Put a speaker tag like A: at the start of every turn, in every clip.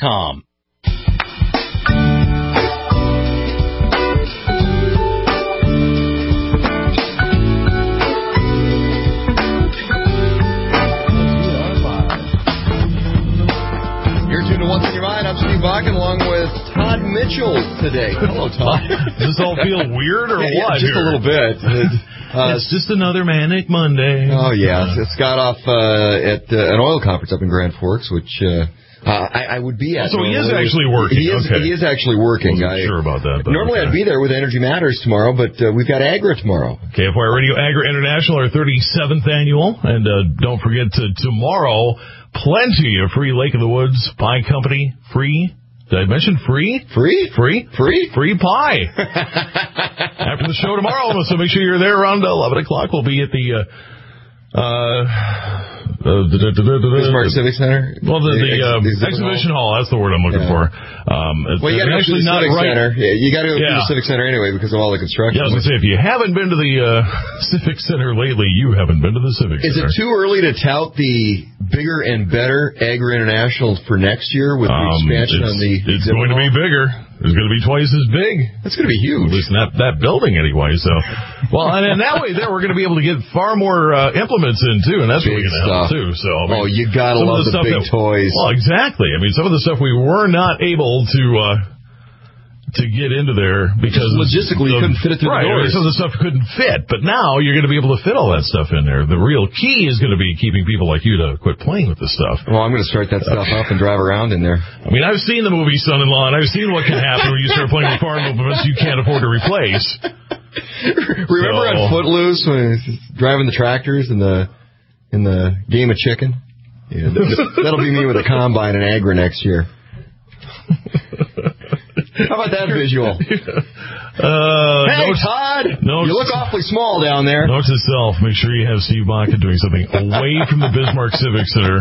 A: AgriEnternational.com.
B: You're tuned to What's in Your Mind. I'm Steve Bakken along with Todd Mitchell today. Hello, Todd.
C: Does this all feel weird or what?
B: Just a little bit.
C: It's just another manic Monday.
B: Oh, yeah. It's got off at an oil conference up in Grand Forks, which I would be at.
C: So he is actually working.
B: He is actually working.
C: I'm sure about that.
B: Normally I'd be there with Energy Matters tomorrow, but we've got Agra tomorrow.
C: KFY Radio Agri International, our 37th annual. And don't forget tomorrow, plenty of free Lake of the Woods Pie Company. Free. Did I mention free?
B: Free?
C: Free?
B: Free?
C: Free pie. After the show tomorrow, so make sure you're there around 11 o'clock. We'll be at the
B: Bismarck Civic Center?
C: Well, the exhibition hall. That's the word I'm looking for.
B: Well, you got to go to the Civic Center. Yeah, you got to go to the Civic Center anyway because of all the construction.
C: Yeah, I was going to say, if you haven't been to the Civic Center lately, you haven't been to the Civic Center.
B: Is it too early to tout the bigger and better Agri International for next year with the expansion on the...
C: It's going to be bigger. It's going to be twice as big.
B: It's going to be huge.
C: At least that building anyway. So, well, and that way there we're going to be able to get far more implements in too, and that's really going to help too. So, I mean,
B: you gotta love the big toys.
C: Well, exactly. I mean, some of the stuff we were not able to get into there because
B: logistically you couldn't fit it through the doors.
C: Some of the stuff couldn't fit, but now you're going to be able to fit all that stuff in there. The real key is going to be keeping people like you to quit playing with the stuff.
B: Well, I'm going to start that stuff up and drive around in there.
C: I mean, I've seen the movie Son-in-Law, and I've seen what can happen when you start playing with farm implements you can't afford to replace.
B: Remember on Footloose when driving the tractors in the game of chicken? Yeah, that'll be me with a combine and Agra next year. How about that visual? Hey, Todd! You look awfully small down there.
C: Note to self, make sure you have Steve Bakken doing something away from the Bismarck Civic Center.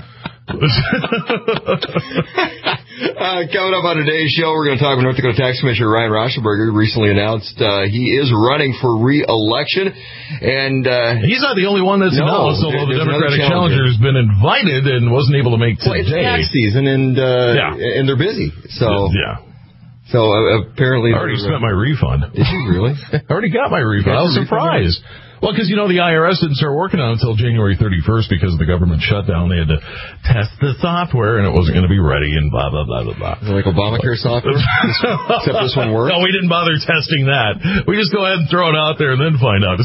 B: Coming up on today's show, we're going to talk with North Dakota Tax Commissioner Ryan Rauschenberger. Recently announced he is running for re-election. And
C: he's not the only one that's announced, although the Democratic challenger has been invited and wasn't able to make today.
B: Well, it's tax season, and they're busy. So apparently...
C: I already spent my refund.
B: Did you really?
C: I already got my refund. I was surprised. Well, because, the IRS didn't start working on it until January 31st because of the government shutdown. They had to test the software, and it wasn't going to be ready, and blah, blah, blah, blah, blah.
B: Is it like Obamacare software? Except this one works?
C: No, we didn't bother testing that. We just go ahead and throw it out there and then find out.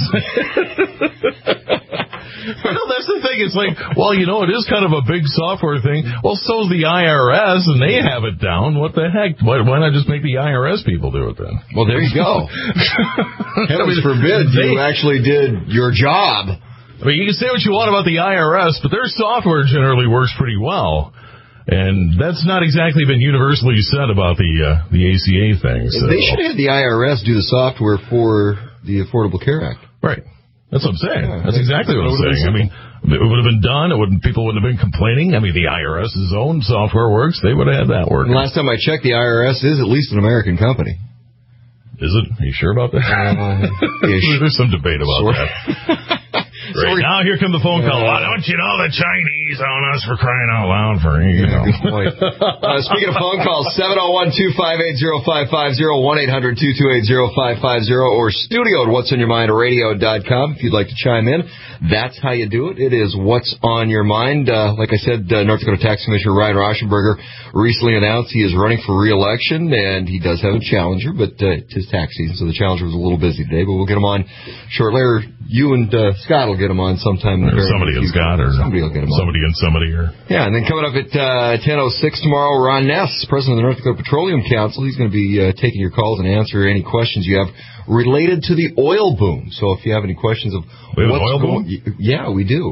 C: Well, that's the thing. It's like, well, it is kind of a big software thing. Well, so's the IRS, and they have it down. What the heck? Why not just make the IRS people do it then?
B: Well, there you go. Heavens forbid you actually did your job.
C: I mean, you can say what you want about the IRS, but their software generally works pretty well. And that's not exactly been universally said about the ACA thing. So.
B: They should have the IRS do the software for the Affordable Care Act.
C: Right. That's what I'm saying. That's exactly what I'm saying. I mean, it would have been done. People wouldn't have been complaining. I mean, the IRS's own software works. They would have had that working.
B: Last time I checked, the IRS is at least an American company.
C: Is it? Are you sure about that? There's some debate about that. Right. Now here come the phone call. Why don't you know the Chinese own us for crying out loud for
B: Good point. Speaking of phone calls, 701-258-0550, 1-800-228-0550, or studio at whatsonyourmindradio.com if you'd like to chime in. That's how you do it. It is What's on Your Mind. Like I said, North Dakota Tax Commissioner Ryan Rauschenberger recently announced he is running for re-election, and he does have a challenger, but it's his tax season, so the challenger was a little busy today, but we'll get him on shortly. You and Scott will get him on sometime.
C: Or somebody and Scott, or
B: somebody will get him on.
C: Somebody and somebody.
B: Yeah, and then coming up at 10:06 tomorrow, Ron Ness, president of the North Dakota Petroleum Council. He's going to be taking your calls and answer any questions you have related to the oil boom. So if you have any questions of
C: we have an oil boom?
B: Yeah, we do.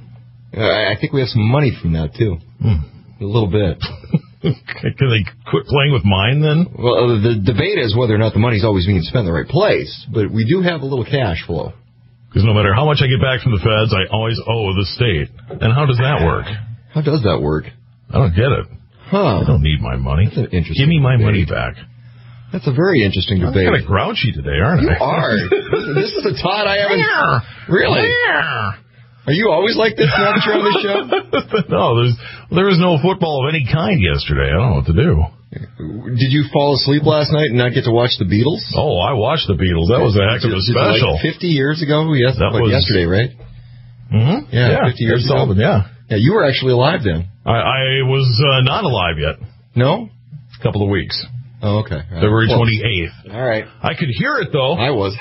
B: I think we have some money from that, too. A little bit.
C: Can they quit playing with mine, then?
B: Well, the debate is whether or not the money's always being spent in the right place, but we do have a little cash flow.
C: Because no matter how much I get back from the feds, I always owe the state. And how does that work?
B: How does that work?
C: I don't get it. I don't need my money.
B: That's an interesting
C: Give me my
B: debate.
C: money back.
B: That's a very interesting debate.
C: I'm kind of grouchy today, aren't I?
B: You are. This is a Todd I haven't... Really? Are you always like this now that you're on the show?
C: No, there was no football of any kind yesterday. I don't know what to do.
B: Did you fall asleep last night and not get to watch the Beatles?
C: Oh, I watched the Beatles. That was a heck of a special.
B: Like 50 years ago? Yes, that was yesterday, right?
C: Mm-hmm.
B: Yeah, 50 years ago.
C: Yeah.
B: Yeah, you were actually alive then.
C: I was not alive yet.
B: No?
C: A couple of weeks.
B: Oh, okay. Right.
C: February 28th.
B: All right.
C: I could hear it, though.
B: I was.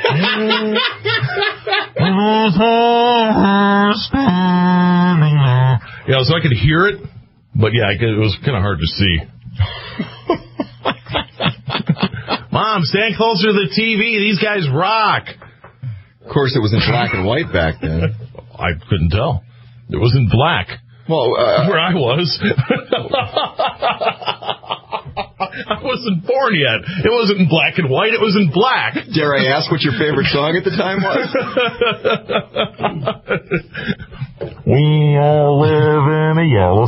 C: Yeah, so I could hear it, but yeah, it was kind of hard to see. Mom, stand closer to the TV. These guys rock.
B: Of course, it was in black and white back then.
C: I couldn't tell. It was in black.
B: Well,
C: where I was. I wasn't born yet. It wasn't in black and white. It was in black.
B: Dare I ask what your favorite song at the time was?
C: We all live in a yellow.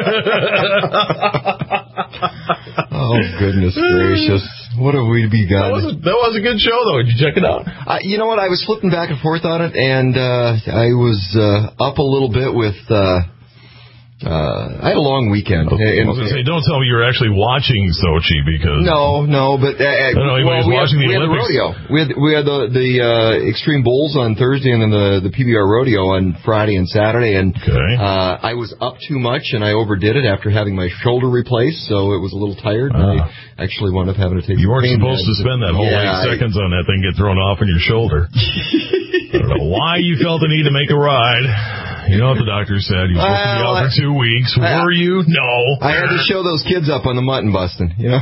B: Oh, goodness gracious. What have we begun?
C: That was a good show, though. Did you check it out?
B: You know what? I was flipping back and forth on it, and I was up a little bit with... I had a long weekend.
C: I was going to say, don't tell me you were actually watching Sochi because...
B: No, but...
C: we had the
B: rodeo. We had the Extreme Bowls on Thursday and then the PBR rodeo on Friday and Saturday. And I was up too much and I overdid it after having my shoulder replaced, so it was a little tired. I actually wound up having to take...
C: You weren't supposed to spend that whole 8 seconds on that thing get thrown off on your shoulder. I don't know why you felt the need to make a ride. You know what the doctor said? You were supposed to be out for 2 weeks. Were you? No.
B: I had to show those kids up on the mutton busting, you know?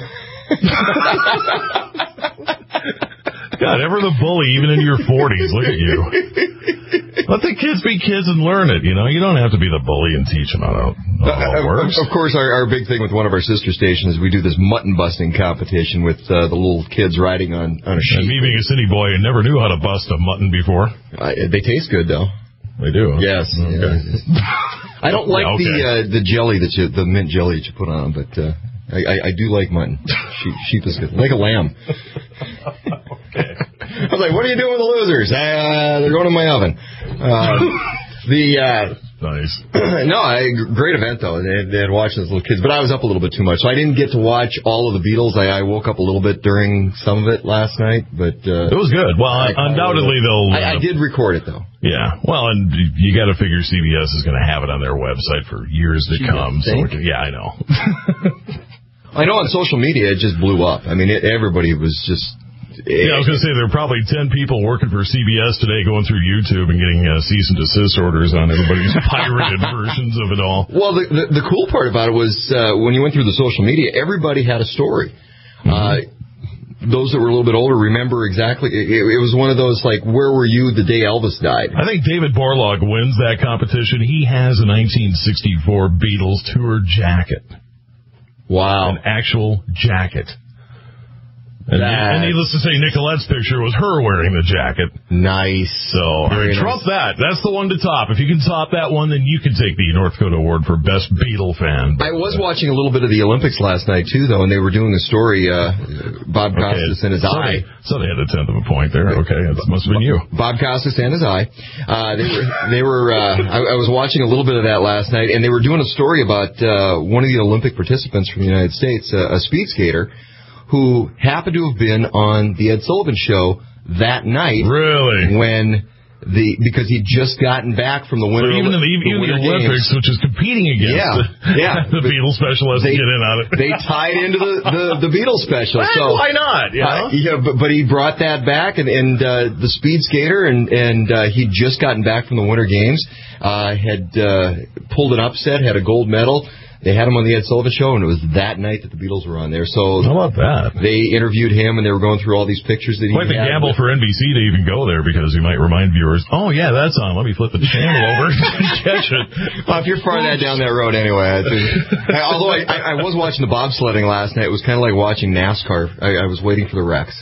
C: God, ever the bully, even in your 40s. Look at you. Let the kids be kids and learn it, you know? You don't have to be the bully and teach them how it works.
B: Of course, our big thing with one of our sister stations is we do this mutton busting competition with the little kids riding on a sheep.
C: And me being a city boy, I never knew how to bust a mutton before.
B: They taste good, though.
C: They do?
B: Yes.
C: Okay.
B: Yeah. I don't like the jelly the mint jelly that you put on them, but I do like mutton. Sheep is good. Like a lamb.
C: Okay.
B: I was like, what are you doing with the losers? They're going in my oven.
C: Nice.
B: No, great event, though. They had watched those little kids, but I was up a little bit too much, so I didn't get to watch all of the Beatles. I woke up a little bit during some of it last night, but... it
C: was good. Well, undoubtedly they'll...
B: I did record it, though.
C: Yeah. Well, and you got to figure CBS is going to have it on their website for years to come. So yeah, I know.
B: I know on social media it just blew up. I mean, everybody was just...
C: Yeah, I was going to say there are probably 10 people working for CBS today going through YouTube and getting cease and desist orders on everybody's pirated versions of it all.
B: Well, the cool part about it was when you went through the social media, everybody had a story. Those that were a little bit older remember exactly. It was one of those, like, where were you the day Elvis died?
C: I think David Borlaug wins that competition. He has a 1964 Beatles tour jacket.
B: Wow.
C: An actual jacket. And needless to say, Nicolette's picture was her wearing the jacket.
B: Nice.
C: So, trump that. That's the one to top. If you can top that one, then you can take the North Dakota Award for Best Beatle Fan.
B: I was watching a little bit of the Olympics last night, too, though, and they were doing a story, Bob Costas and his eye.
C: So they had a tenth of a point there. Okay, that must have been you.
B: Bob Costas and his eye. I was watching a little bit of that last night, and they were doing a story about one of the Olympic participants from the United States, a speed skater, who happened to have been on the Ed Sullivan Show that night.
C: Really?
B: Because he'd just gotten back from the winter.
C: But even the Olympics, which is competing against the Beatles special, has to get in on it.
B: They tied into the Beatles special. So
C: why not?
B: But he brought that back, and the speed skater, and he'd just gotten back from the Winter Games, had pulled an upset, had a gold medal. They had him on the Ed Sullivan Show, and it was that night that the Beatles were on there. So
C: how about that?
B: They interviewed him, and they were going through all these pictures that he had.
C: Quite the gamble for NBC to even go there, because you might remind viewers, oh, yeah, that's on. Let me flip the channel over and catch it.
B: Well, if you're far down that road anyway. Although I was watching the bobsledding last night. It was kind of like watching NASCAR. I was waiting for the wrecks.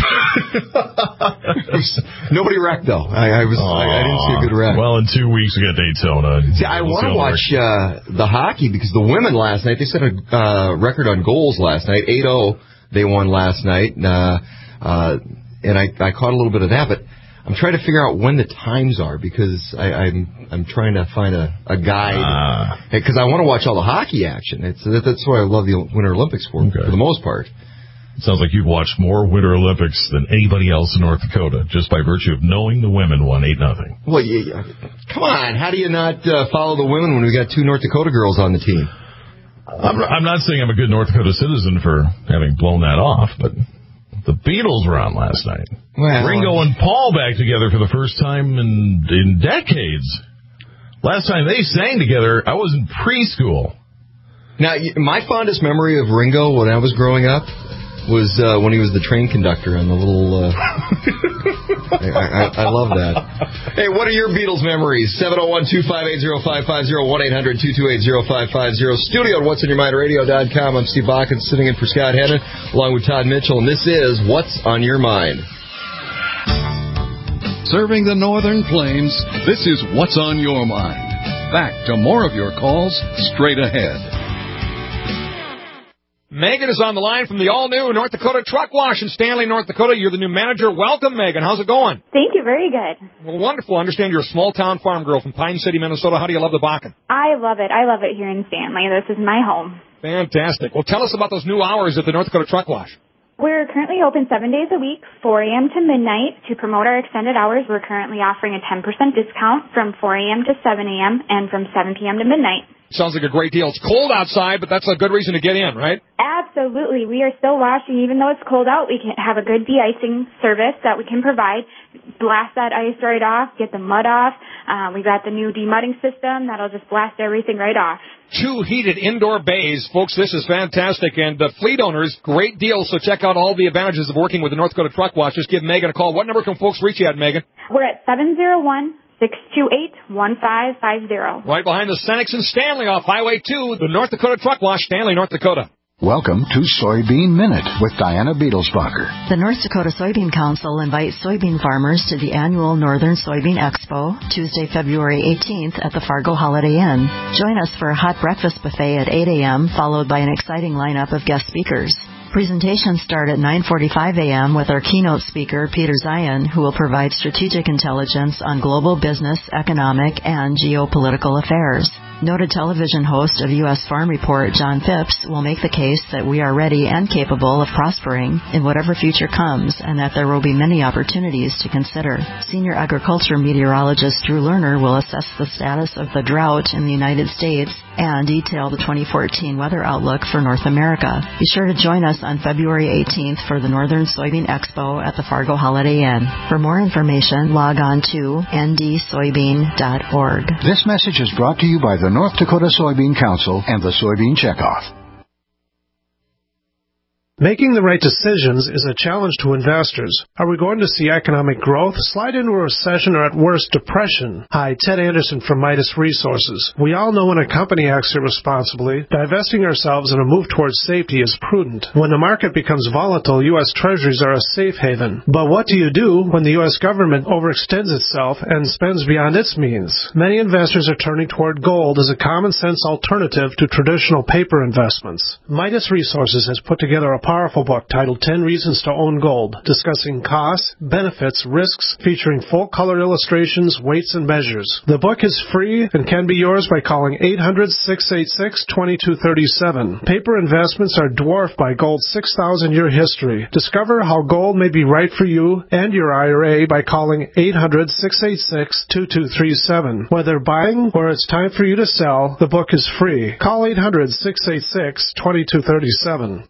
B: Nobody wrecked, though. I didn't see a good wreck.
C: Well, in 2 weeks we got Daytona.
B: See, I want to watch the hockey, because the women last night, they set a record on goals last night. 8-0 they won last night. And I caught a little bit of that. But I'm trying to figure out when the times are because I'm trying to find a guide because I want to watch all the hockey action. That's why I love the Winter Olympics for the most part.
C: It sounds like you've watched more Winter Olympics than anybody else in North Dakota just by virtue of knowing the women won 8-0.
B: Well, come on, how do you not follow the women when we got 2 North Dakota girls on the team?
C: I'm not saying I'm a good North Dakota citizen for having blown that off, but the Beatles were on last night.
B: Well,
C: Ringo and Paul back together for the first time in decades. Last time they sang together, I was in preschool.
B: Now, my fondest memory of Ringo when I was growing up was when he was the train conductor on the little... I love that. Hey, what are your Beatles memories? 701-258-0550, 1-800-228-0550. Studio at what'sonyourmindradio.com. I'm Steve Bakken, sitting in for Scott Hennon, along with Todd Mitchell, and this is What's on Your Mind.
A: Serving the Northern Plains, this is What's on Your Mind. Back to more of your calls straight ahead.
D: Megan is on the line from the all-new North Dakota Truck Wash in Stanley, North Dakota. You're the new manager. Welcome, Megan. How's it going?
E: Thank you. Very good.
D: Well, wonderful. I understand you're a small-town farm girl from Pine City, Minnesota. How do you love the Bakken?
E: I love it. I love it here in Stanley. This is my home.
D: Fantastic. Well, tell us about those new hours at the North Dakota Truck Wash.
E: We're currently open 7 days a week, 4 a.m. to midnight. To promote our extended hours, we're currently offering a 10% discount from 4 a.m. to 7 a.m. and from 7 p.m. to midnight.
D: Sounds like a great deal. It's cold outside, but that's a good reason to get in, right?
E: Absolutely. We are still washing. Even though it's cold out, we can have a good de-icing service that we can provide. Blast that ice right off, get the mud off. We got the new demudding system that'll just blast everything right off.
D: 2 heated indoor bays. Folks, this is fantastic. And fleet owners, great deal. So check out all the advantages of working with the North Dakota Truck Wash. Just give Megan a call. What number can folks reach you at, Megan?
E: We're at 701-628-1550.
D: Right behind the Senex and Stanley off Highway 2, the North Dakota Truck Wash, Stanley, North Dakota.
F: Welcome to Soybean Minute with Diana Beetlesbacher.
G: The North Dakota Soybean Council invites soybean farmers to the annual Northern Soybean Expo, Tuesday, February 18th at the Fargo Holiday Inn. Join us for a hot breakfast buffet at 8 a.m., followed by an exciting lineup of guest speakers. Presentations start at 9:45 a.m. with our keynote speaker, Peter Zion, who will provide strategic intelligence on global business, economic, and geopolitical affairs. Noted television host of U.S. Farm Report, John Phipps, will make the case that we are ready and capable of prospering in whatever future comes and that there will be many opportunities to consider. Senior agriculture meteorologist Drew Lerner will assess the status of the drought in the United States and detail the 2014 weather outlook for North America. Be sure to join us on February 18th for the Northern Soybean Expo at the Fargo Holiday Inn. For more information, log on to ndsoybean.org.
F: This message is brought to you by the North Dakota Soybean Council and the Soybean Checkoff.
H: Making the right decisions is a challenge to investors. Are we going to see economic growth, slide into a recession, or at worst, depression? Hi, Ted Anderson from Midas Resources. We all know when a company acts irresponsibly, divesting ourselves in a move towards safety is prudent. When the market becomes volatile, U.S. Treasuries are a safe haven. But what do you do when the U.S. government overextends itself and spends beyond its means? Many investors are turning toward gold as a common-sense alternative to traditional paper investments. Midas Resources has put together a powerful book titled 10 Reasons to Own Gold, discussing costs, benefits, risks, featuring full-color illustrations, weights, and measures. The book is free and can be yours by calling 800-686-2237. Paper investments are dwarfed by gold's 6,000-year history. Discover how gold may be right for you and your IRA by calling 800-686-2237. Whether buying or it's time for you to sell, the book is free. Call 800-686-2237.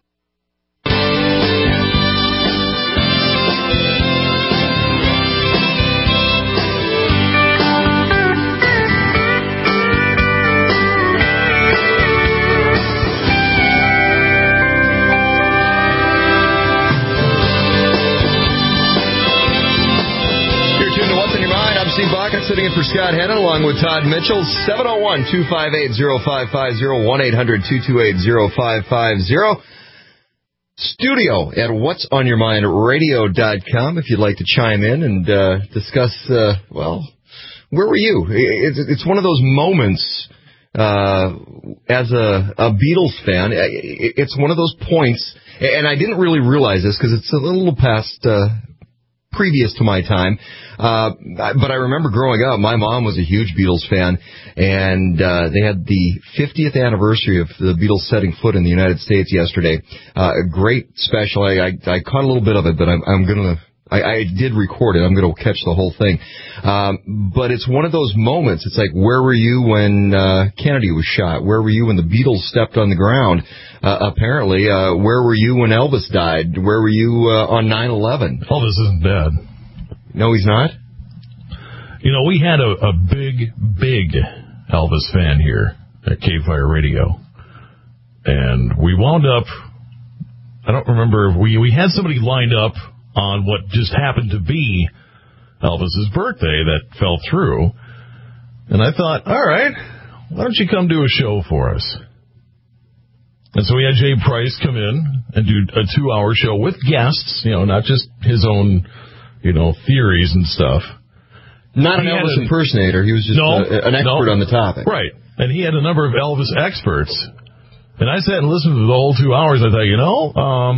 B: Steve Bakken sitting in for Scott Hennon along with Todd Mitchell. 701-258-0550, 1-800-228-0550. Studio at what'sonyourmindradio.com if you'd like to chime in and discuss, where were you? It's one of those moments as a Beatles fan. It's one of those points, and I didn't really realize this because it's a little past previous to my time. But I remember growing up, my mom was a huge Beatles fan, and they had the 50th anniversary of the Beatles setting foot in the United States yesterday. A great special. I caught a little bit of it, but I did record it. I'm going to catch the whole thing. But it's one of those moments. It's like, where were you when Kennedy was shot? Where were you when the Beatles stepped on the ground? Apparently, where were you when Elvis died? Where were you on 9/11?
C: Elvis isn't dead.
B: No, he's not?
C: You know, we had a big Elvis fan here at Cape Fire Radio. And we wound up, I don't remember, we had somebody lined up on what just happened to be Elvis's birthday that fell through. And I thought, all right, why don't you come do a show for us? And so we had Jay Price come in and do a 2-hour show with guests, you know, not just his own, you know, theories and stuff.
B: Not an Elvis impersonator. He was just an expert on the topic.
C: Right. And he had a number of Elvis experts. And I sat and listened to the whole 2 hours. I thought, you know,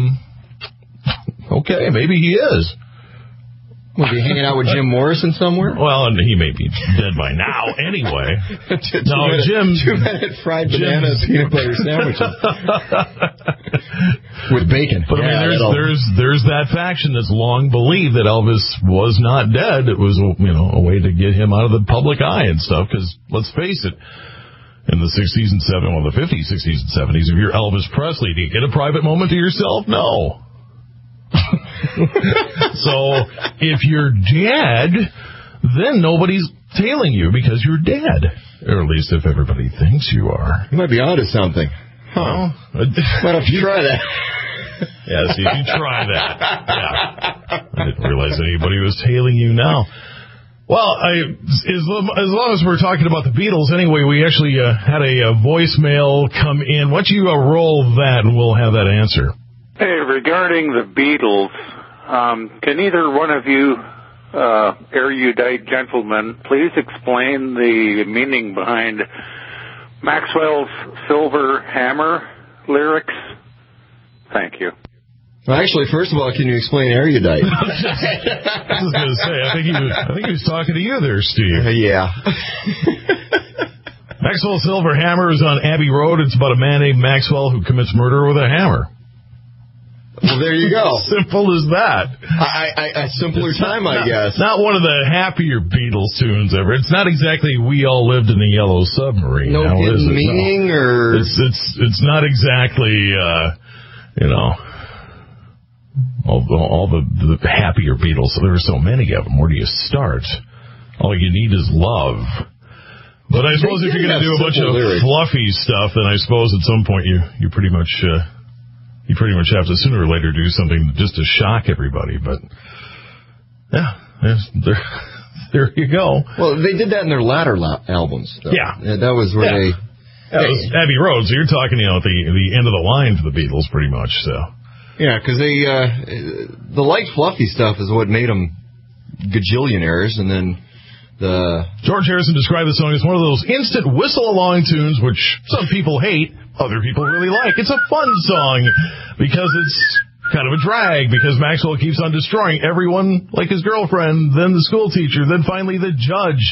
C: okay, maybe he is.
B: Was he hanging out with Jim Morrison somewhere?
C: Well, and he may be dead by now anyway. Jim...
B: 2-minute fried banana peanut butter sandwiches. With bacon.
C: But I mean, there's that faction that's long believed that Elvis was not dead. It was, you know, a way to get him out of the public eye and stuff, because let's face it, in the 60s and 70s, well, the 50s, 60s, and 70s, if you're Elvis Presley, do you get a private moment to yourself? No. So, if you're dead, then nobody's tailing you because you're dead. Or at least if everybody thinks you are.
B: You might be onto something.
C: Huh?
B: Why don't you try that?
C: Yeah, see, if you try that. Yeah. I didn't realize anybody was tailing you now. Well, as long as we're talking about the Beatles, anyway, we actually had a voicemail come in. Why don't you roll that, and we'll have that answer.
I: Hey, regarding the Beatles, can either one of you erudite gentlemen please explain the meaning behind Maxwell's Silver Hammer lyrics? Thank you.
B: Well, actually, first of all, can you explain erudite?
C: I was going to say, I think he was talking to you there, Steve.
B: Yeah.
C: Maxwell Silver Hammer is on Abbey Road. It's about a man named Maxwell who commits murder with a hammer.
B: Well, there you go.
C: Simple as that.
B: A simpler time, I guess.
C: Not one of the happier Beatles tunes ever. It's not exactly "We All Lived in a Yellow Submarine."
B: No hidden meaning, or
C: it's not exactly you know, all the happier Beatles. There are so many of them. Where do you start? All you need is love. But I suppose if you're going to do a bunch of fluffy stuff, then I suppose at some point you pretty much have to sooner or later do something just to shock everybody. But yeah, there you go.
B: Well, they did that in their latter albums, though.
C: Yeah,
B: that was where they.
C: That was Abbey Road. So you're talking, you know, at the end of the line for the Beatles, pretty much. So.
B: Yeah, because the light fluffy stuff is what made them gajillionaires, and then
C: George Harrison described the song as one of those instant whistle-along tunes, which some people hate, other people really like. It's a fun song because it's kind of a drag, because Maxwell keeps on destroying everyone, like his girlfriend, then the school teacher, then finally the judge.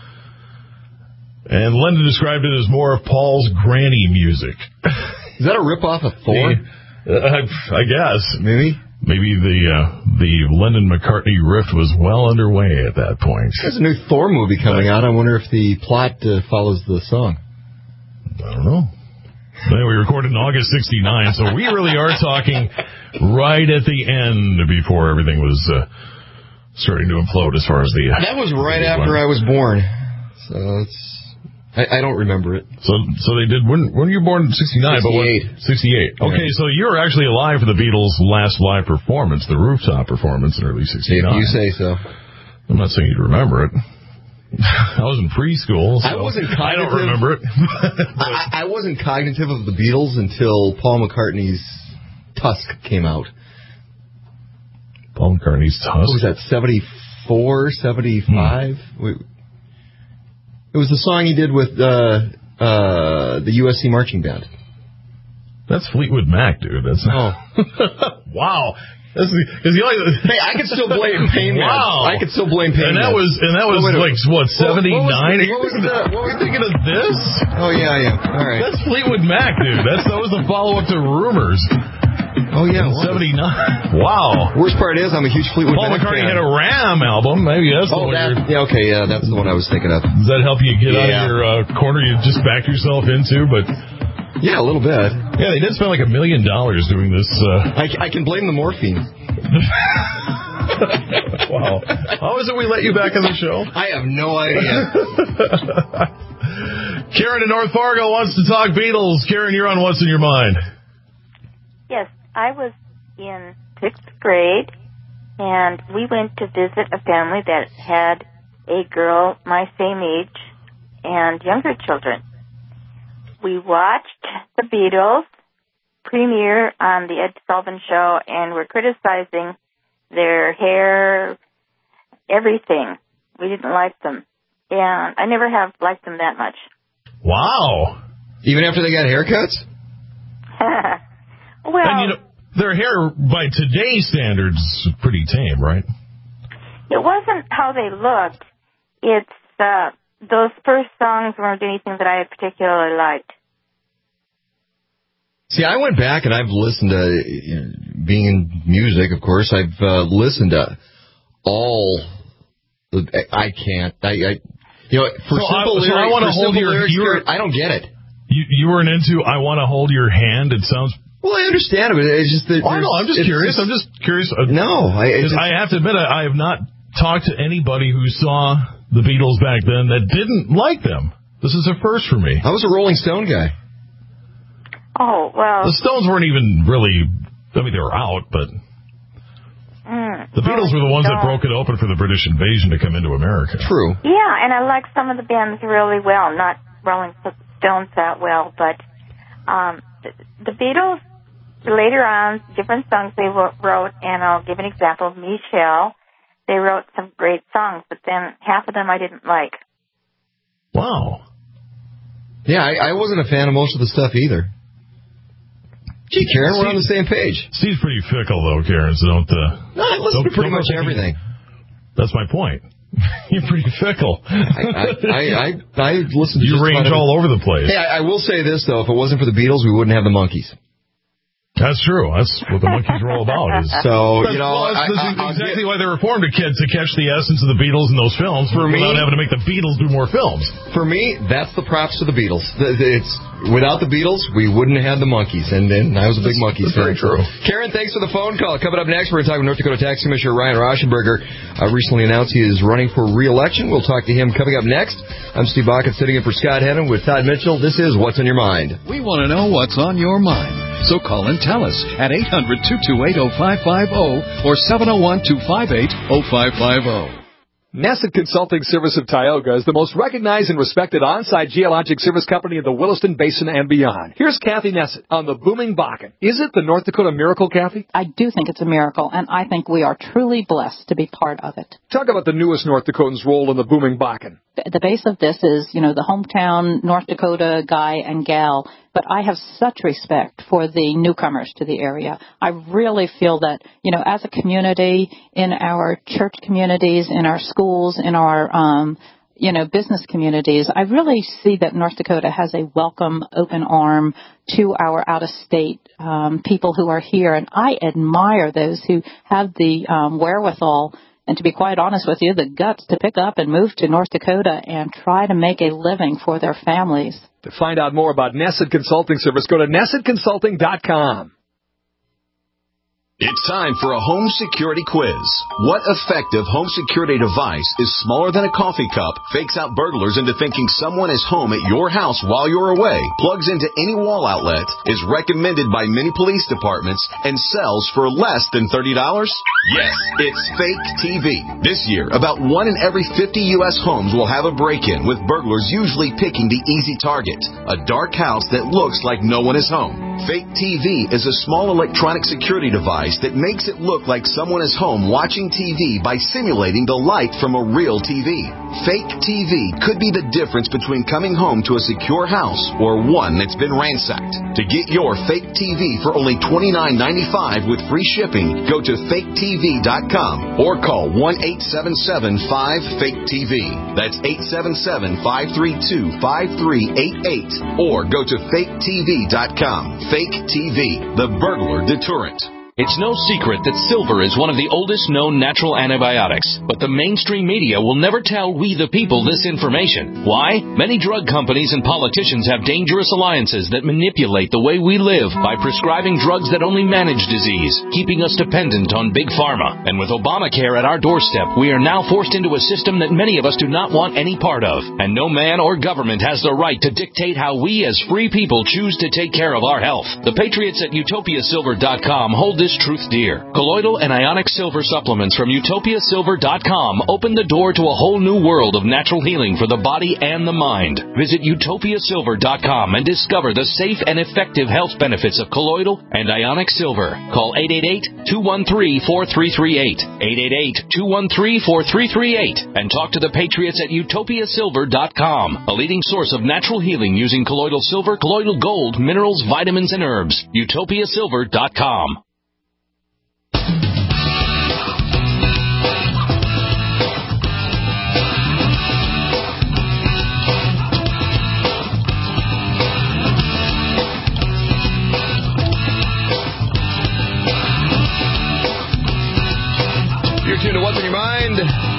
C: And Lennon described it as more of Paul's granny music.
B: Is that a rip-off of Thor?
C: I guess.
B: Maybe
C: the Lennon-McCartney rift was well underway at that point.
B: There's a new Thor movie coming out. I wonder if the plot follows the song.
C: I don't know. Anyway, we recorded in August '69, so we really are talking right at the end before everything was starting to implode as far as the...
B: That was right after I was born. So it's... I don't remember it.
C: So they did. When were you born? 69.
B: 68.
C: 68. Okay, so you were actually alive for the Beatles' last live performance, the rooftop performance in early 69.
B: If you say so.
C: I'm not saying you'd remember it. I was in preschool, so I don't remember it.
B: I wasn't cognitive of the Beatles until Paul McCartney's Tusk came out.
C: Paul McCartney's Tusk?
B: What was that, 74, 75? It was the song he did with the USC Marching Band.
C: That's Fleetwood Mac, dude. That's not... Wow.
B: Hey, I can still blame Pain Man.
C: Wow.
B: I can still blame Pain Man.
C: And that was like, what, 79?
B: What were you
C: thinking of this?
B: Oh, yeah, all right.
C: That's Fleetwood Mac, dude. That was the follow-up to Rumors.
B: Oh, yeah.
C: 79. Wow.
B: Worst part is I'm a huge Fleetwood
C: Mac fan. Paul McCartney had a Ram album. Maybe that's the one.
B: Yeah, that's the one I was thinking of.
C: Does that help you get out of your corner you just backed yourself into? But
B: yeah, a little bit.
C: Yeah, they did spend like $1 million doing this.
B: I can blame the morphine.
C: Wow. How is it we let you back on the show?
B: I have no idea.
C: Karen in North Fargo wants to talk Beatles. Karen, you're on What's in Your Mind.
J: Yes, I was in 6th grade, and we went to visit a family that had a girl my same age and younger children. We watched the Beatles premiere on the Ed Sullivan Show, and were criticizing their hair, everything. We didn't like them, and I never have liked them that much.
B: Wow. Even after they got haircuts?
J: Well,
C: and their hair, by today's standards, is pretty tame, right?
J: It wasn't how they looked. It's those first songs weren't anything that I particularly liked.
B: See, I went back and I've listened to, being in music, of course, I've listened to all. I can't. For simple lyrics,
C: I want to hold your
B: lyrics, I don't get it.
C: You weren't into I Want to Hold Your Hand. It sounds.
B: Well, I understand it, but it's just that.
C: I'm just curious. I have to admit, I have not talked to anybody who saw the Beatles back then that didn't like them. This is a first for me.
B: I was a Rolling Stone guy.
J: Oh, well.
C: The Stones weren't even really. I mean, they were out, but. The Beatles were the ones that broke it open for the British invasion to come into America.
B: True.
J: Yeah, and I like some of the bands really well. Not Rolling Stones that well, but the Beatles, later on, different songs they wrote, and I'll give an example of Michelle. They wrote some great songs, but then half of them I didn't like.
C: Wow.
B: Yeah, I wasn't a fan of most of the stuff either. Gee, Karen, we're on the same page.
C: Steve's pretty fickle, though, Karen, so don't...
B: No, I listen to pretty much everything.
C: That's my point. You're pretty fickle.
B: I listen to
C: you range all over the place.
B: Hey, I will say this, though. If it wasn't for the Beatles, we wouldn't have the Monkees.
C: That's true. That's what the Monkees are all about.
B: That's
C: exactly why they were formed, to catch the essence of the Beatles in those films without having to make the Beatles do more films.
B: For me, that's the props to the Beatles. Without the Beatles, we wouldn't have had the Monkees, and I was a big Monkees fan.
C: Very true.
B: Karen, thanks for the phone call. Coming up next, we're going to talk with North Dakota Tax Commissioner Ryan Rauschenberger. Recently announced he is running for re-election. We'll talk to him coming up next. I'm Steve Bakken, sitting in for Scott Hennon with Todd Mitchell. This is What's on Your Mind.
A: We want to know what's on your mind. So call and tell us at 800-228-0550 or 701-258-0550.
D: Nesset Consulting Service of Tioga is the most recognized and respected on-site geologic service company in the Williston Basin and beyond. Here's Kathy Nesset on the booming Bakken. Is it the North Dakota miracle, Kathy?
K: I do think it's a miracle, and I think we are truly blessed to be part of it.
D: Talk about the newest North Dakotans' role in the booming Bakken.
K: The base of this is, the hometown North Dakota guy and gal, but I have such respect for the newcomers to the area. I really feel that, as a community, in our church communities, in our schools, in our, business communities, I really see that North Dakota has a welcome, open arm to our out-of-state people who are here. And I admire those who have the wherewithal and, to be quite honest with you, the guts to pick up and move to North Dakota and try to make a living for their families.
D: To find out more about Nesset Consulting Service, go to NessetConsulting.com.
L: It's time for a home security quiz. What effective home security device is smaller than a coffee cup, fakes out burglars into thinking someone is home at your house while you're away, plugs into any wall outlet, is recommended by many police departments, and sells for less than $30? Yes, it's fake TV. This year, about 1 in every 50 U.S. homes will have a break-in, with burglars usually picking the easy target, a dark house that looks like no one is home. Fake TV is a small electronic security device that makes it look like someone is home watching TV by simulating the light from a real TV. Fake TV could be the difference between coming home to a secure house or one that's been ransacked. To get your fake TV for only $29.95 with free shipping, go to faketv.com or call 1-877-5-FAKE-TV. That's 877-532-5388 or go to faketv.com. Fake TV, the burglar deterrent.
M: It's no secret that silver is one of the oldest known natural antibiotics, but the mainstream media will never tell we the people this information. Why? Many drug companies and politicians have dangerous alliances that manipulate the way we live by prescribing drugs that only manage disease, keeping us dependent on big pharma. And with Obamacare at our doorstep, we are now forced into a system that many of us do not want any part of. And no man or government has the right to dictate how we as free people choose to take care of our health. The patriots at utopiasilver.com hold this truth dear. Colloidal and ionic silver supplements from utopiasilver.com open the door to a whole new world of natural healing for the body and the mind. Visit utopiasilver.com and discover the safe and effective health benefits of colloidal and ionic silver. Call 888-213-4338. 888-213-4338 and talk to the patriots at utopiasilver.com, a leading source of natural healing using colloidal silver, colloidal gold, minerals, vitamins, and herbs. utopiasilver.com.
B: You're tuned to What's on Your Mind.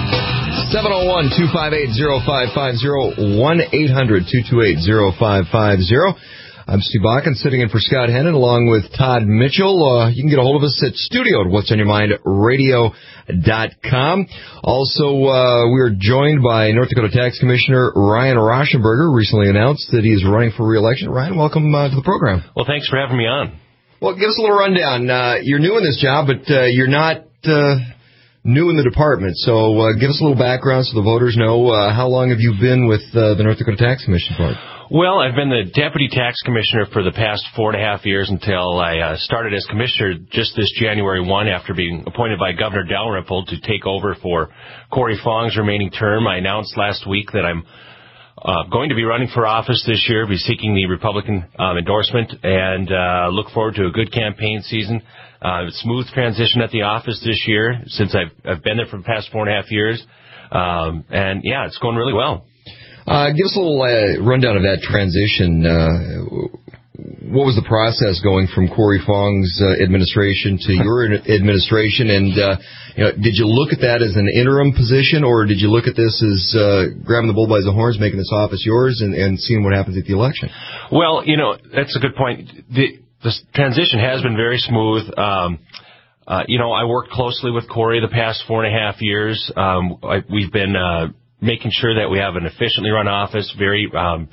B: 701-258-0550, 1-800-228-0550. I'm Steve Bakken, sitting in for Scott Hennon, along with Todd Mitchell. You can get a hold of us at studio at what'sonyourmindradio.com. Also, we are joined by North Dakota Tax Commissioner Ryan Rauschenberger, recently announced that he is running for re-election. Ryan, welcome to the program.
N: Well, thanks for having me on.
B: Well, give us a little rundown. You're new in this job, but you're not new in the department. So give us a little background so the voters know. How long have you been with the North Dakota Tax Commission for?
N: Well, I've been the Deputy Tax Commissioner for the past 4.5 years until I started as Commissioner just this January 1 after being appointed by Governor Dalrymple to take over for Corey Fong's remaining term. I announced last week that I'm going to be running for office this year, be seeking the Republican endorsement, and look forward to a good campaign season. Smooth transition at the office this year since I've been there for the past 4.5 years. And, yeah, it's going really well.
B: Give us a little rundown of that transition. What was the process going from Corey Fong's administration to your administration? And did you look at that as an interim position, or did you look at this as grabbing the bull by the horns, making this office yours, and seeing what happens at the election?
N: Well, that's a good point. The transition has been very smooth. I worked closely with Corey the past 4.5 years. We've been making sure that we have an efficiently run office, very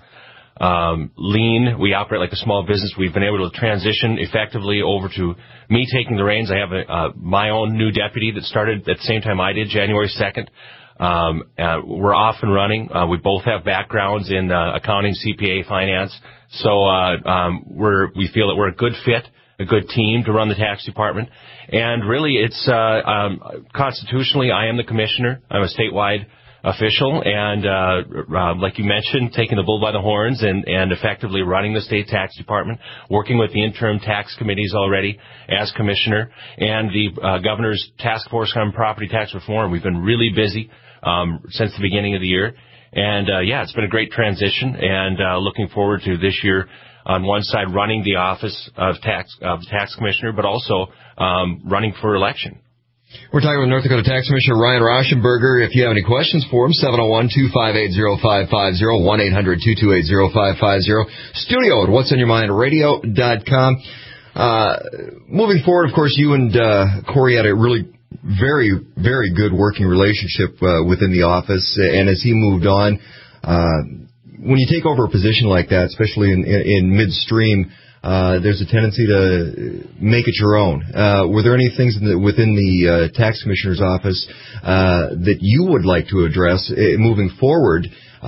N: lean. We operate like a small business. We've been able to transition effectively over to me taking the reins. I have my own new deputy that started at the same time I did, January 2nd. We're off and running. We both have backgrounds in accounting, CPA, finance. So we feel that we're a good fit, a good team to run the tax department. And really, it's constitutionally, I am the commissioner. I'm a statewide official, and like you mentioned, taking the bull by the horns and effectively running the state tax department, working with the interim tax committees already as commissioner, and the governor's task force on property tax reform. We've been really busy since the beginning of the year, and it's been a great transition, and looking forward to this year. On one side, running the office of tax commissioner, but also running for election.
B: We're talking with North Dakota Tax Commissioner Ryan Rauschenberger. If you have any questions for him, 701-258-0550, 1-800-228-0550. Studio at what'sonyourmindradio.com. Moving forward, of course, you and Corey had a really very, very good working relationship within the office. And as he moved on, when you take over a position like that, especially in midstream, there's a tendency to make it your own. Were there any things within the tax commissioner's office that you would like to address moving forward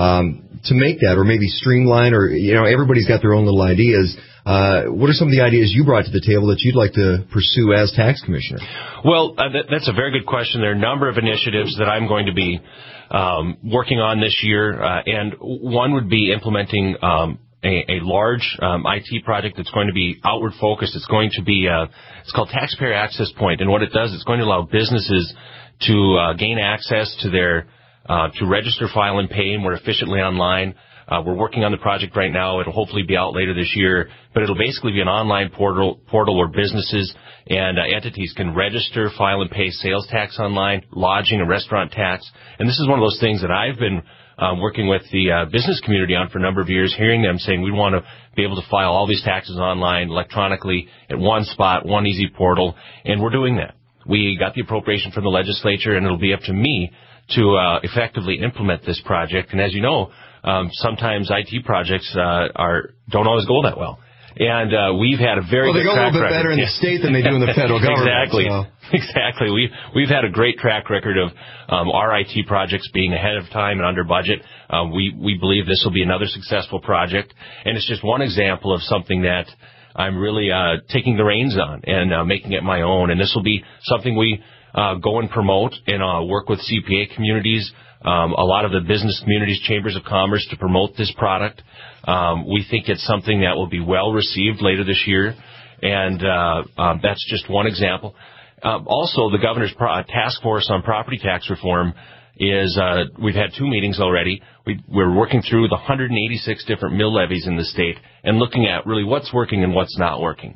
B: to make that, or maybe streamline, or everybody's got their own little ideas? What are some of the ideas you brought to the table that you'd like to pursue as tax commissioner?
N: Well, that's a very good question. There are a number of initiatives that I'm going to be working on this year, and one would be implementing a large IT project that's going to be outward focused. It's going to be it's called Taxpayer Access Point, and what it does, it's going to allow businesses to gain access to their to register, file, and pay more efficiently online. We're working on the project right now. It'll hopefully be out later this year, but it'll basically be an online portal where businesses and entities can register, file, and pay sales tax online, lodging and restaurant tax. And this is one of those things that I've been working with the business community on for a number of years, hearing them saying we want to be able to file all these taxes online, electronically, at one spot, one easy portal, and we're doing that. We got the appropriation from the legislature, and it'll be up to me to effectively implement this project. And as you know, sometimes IT projects don't always go that well. And we've had a very good track record.
B: They go a little bit better in the state than they do in the federal government.
N: Exactly.
B: So.
N: Exactly. We've had a great track record of our IT projects being ahead of time and under budget. We believe this will be another successful project, and it's just one example of something that I'm really taking the reins on and making it my own. And this will be something we go and promote and work with CPA communities, a lot of the business communities, chambers of commerce, to promote this product. We think it's something that will be well received later this year, and that's just one example. Also, the governor's task force on property tax reform is we've had 2 meetings already. We're working through the 186 different mill levies in the state and looking at really what's working and what's not working.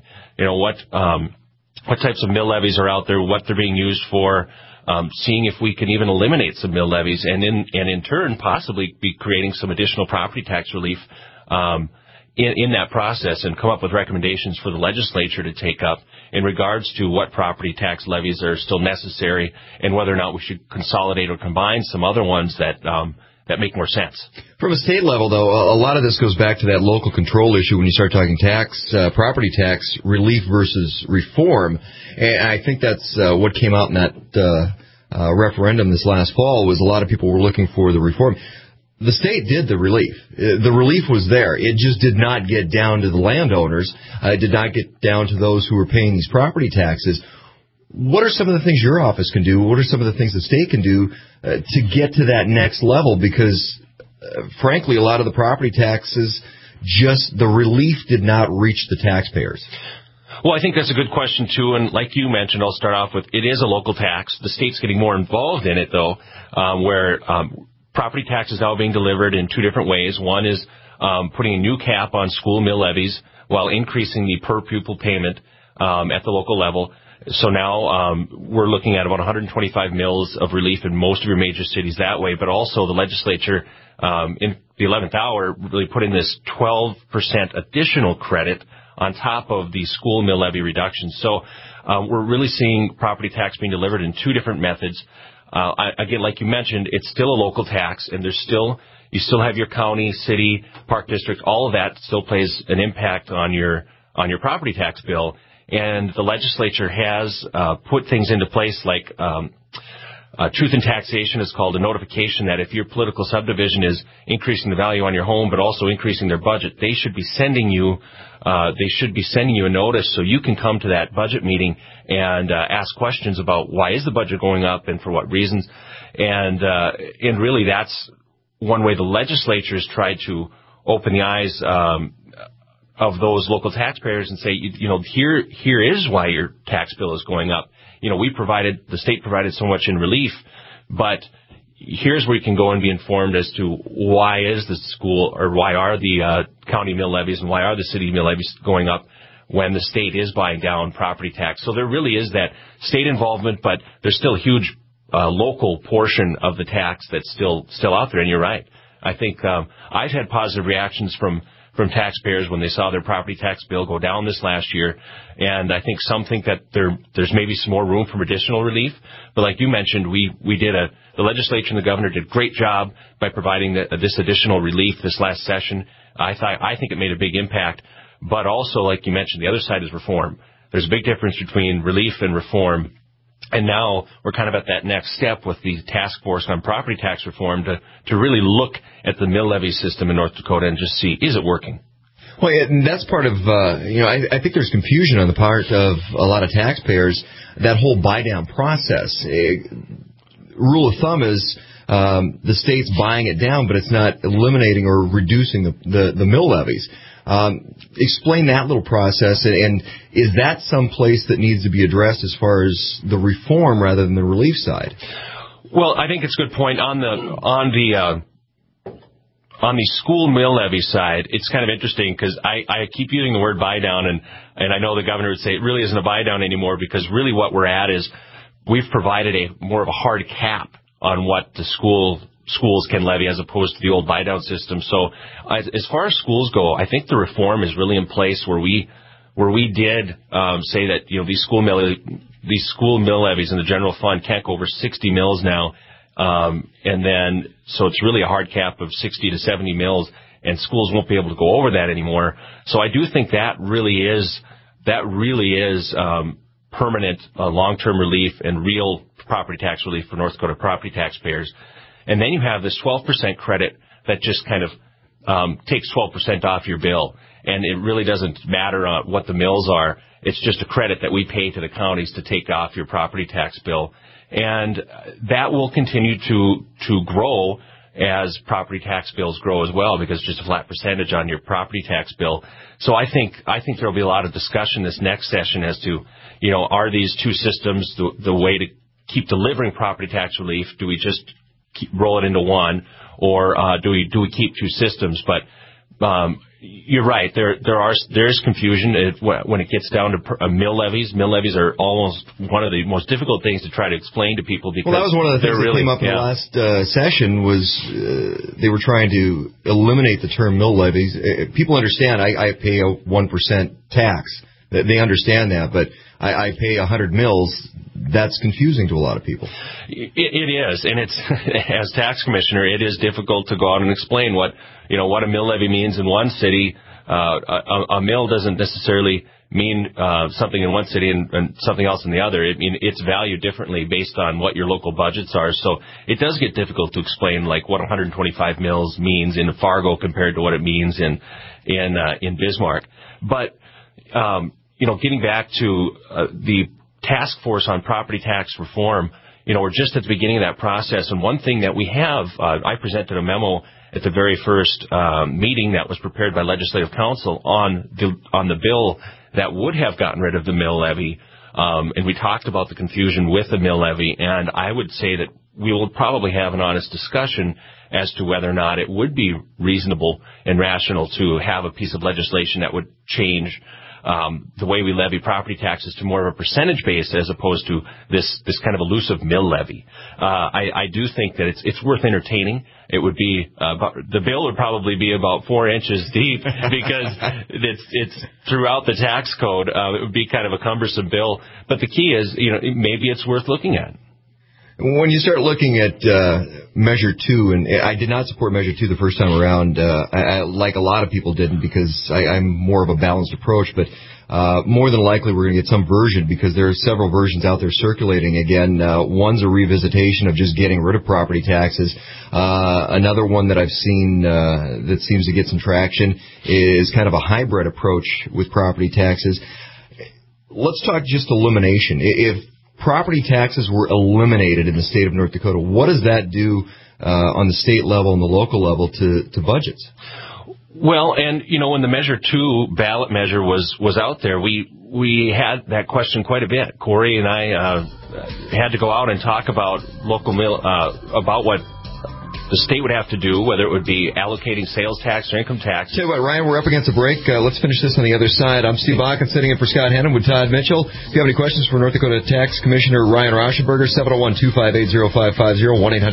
N: What types of mill levies are out there, what they're being used for, seeing if we can even eliminate some mill levies, and in turn possibly be creating some additional property tax relief in that process, and come up with recommendations for the legislature to take up in regards to what property tax levies are still necessary and whether or not we should consolidate or combine some other ones that make more sense.
B: From a state level, though, a lot of this goes back to that local control issue when you start talking property tax relief versus reform. And I think that's what came out in that referendum this last fall, was a lot of people were looking for the reform. The state did the relief. The relief was there. It just did not get down to the landowners. It did not get down to those who were paying these property taxes. What are some of the things your office can do? What are some of the things the state can do to get to that next level? Because, frankly, a lot of the property taxes, just the relief did not reach the taxpayers.
N: Well, I think that's a good question, too. And like you mentioned, I'll start off with, it is a local tax. The state's getting more involved in it, though, where property tax is now being delivered in 2 different ways. One is putting a new cap on school mill levies while increasing the per pupil payment at the local level. So now we're looking at about 125 mills of relief in most of your major cities that way. But also the legislature in the 11th hour really put in this 12% additional credit on top of the school mill levy reductions. So we're really seeing property tax being delivered in 2 different methods. Again, like you mentioned, it's still a local tax, and you still have your county, city, park district. All of that still plays an impact on your property tax bill. And the legislature has put things into place like Truth in Taxation is called, a notification that if your political subdivision is increasing the value on your home but also increasing their budget, they should be sending you a notice so you can come to that budget meeting and ask questions about why is the budget going up and for what reasons. And really that's one way the legislature has tried to open the eyes of those local taxpayers and say, here is why your tax bill is going up. The state provided so much in relief, but here's where you can go and be informed as to why is the school, or why are the county mill levies and why are the city mill levies going up when the state is buying down property tax. So there really is that state involvement, but there's still a huge local portion of the tax that's still out there. And you're right. I think I've had positive reactions from taxpayers when they saw their property tax bill go down this last year. And I think some think that there's maybe some more room for additional relief. But like you mentioned, the legislature and the governor did a great job by providing this additional relief this last session. I think it made a big impact. but also, like you mentioned, the other side is reform. There's a big difference between relief and reform. And now we're kind of at that next step with the task force on property tax reform to really look at the mill levy system in North Dakota and just see, is it working?
B: Well, and that's part of, I think there's confusion on the part of a lot of taxpayers, that whole buy-down process. Rule of thumb is the state's buying it down, but it's not eliminating or reducing the mill levies. Explain that little process, and is that some place that needs to be addressed as far as the reform rather than the relief side?
N: Well, I think it's a good point. On the school mill levy side, it's kind of interesting because I keep using the word buy down, and I know the governor would say it really isn't a buy down anymore, because really what we're at is we've provided more of a hard cap on what the schools can levy as opposed to the old buy down system. So as far as schools go, I think the reform is really in place where we did say that these school mill levies in the general fund can't go over 60 mills now. And then, so it's really a hard cap of 60 to 70 mills, and schools won't be able to go over that anymore. So I do think that really is permanent long-term relief and real property tax relief for North Dakota property taxpayers. And then you have this 12% credit that just kind of takes 12% off your bill. And it really doesn't matter what the mills are. It's just a credit that we pay to the counties to take off your property tax bill. And that will continue to grow as property tax bills grow as well, because it's just a flat percentage on your property tax bill. So I think there will be a lot of discussion this next session as to, are these two systems the way to keep delivering property tax relief? Do we just roll it into one, or do we keep two systems? But you're right. There is confusion when it gets down to mill levies. Mill levies are almost one of the most difficult things to try to explain to people, because
B: that was one of the things that came up in the last session was they were trying to eliminate the term mill levies. People understand I pay a 1% tax. They understand that, but I pay 100 mills. That's confusing to a lot of people.
N: It is, and it's as tax commissioner, it is difficult to go out and explain what a mill levy means in one city. A mill doesn't necessarily mean something in one city and something else in the other. It's valued differently based on what your local budgets are. So it does get difficult to explain, like what 125 mills means in Fargo compared to what it means in Bismarck. But getting back to the task force on property tax reform, we're just at the beginning of that process. And one thing that we have, I presented a memo at the very first meeting that was prepared by Legislative Council on the bill that would have gotten rid of the mill levy. And we talked about the confusion with the mill levy. And I would say that we will probably have an honest discussion as to whether or not it would be reasonable and rational to have a piece of legislation that would change the way we levy property taxes to more of a percentage base as opposed to this kind of elusive mill levy. I do think that it's worth entertaining. It would be the bill would probably be about 4 inches deep because it's throughout the tax code. It would be kind of a cumbersome bill. But the key is, maybe it's worth looking at.
B: When you start looking at Measure 2, and I did not support Measure 2 the first time around, I like a lot of people didn't, because I'm more of a balanced approach, but more than likely we're going to get some version, because there are several versions out there circulating. Again, one's a revisitation of just getting rid of property taxes. Another one that I've seen that seems to get some traction is kind of a hybrid approach with property taxes. Let's talk just elimination. If property taxes were eliminated in the state of North Dakota, what does that do on the state level and the local level to budgets?
N: Well, and when the Measure 2 ballot measure was out there, we had that question quite a bit. Corey and I had to go out and talk about about what the state would have to do, whether it would be allocating sales tax or income tax.
B: Tell you what, Ryan, we're up against a break. Let's finish this on the other side. I'm Steve Bakken, sitting in for Scott Hennon with Todd Mitchell. If you have any questions for North Dakota Tax Commissioner Ryan Rauschenberger, 701-258-0550,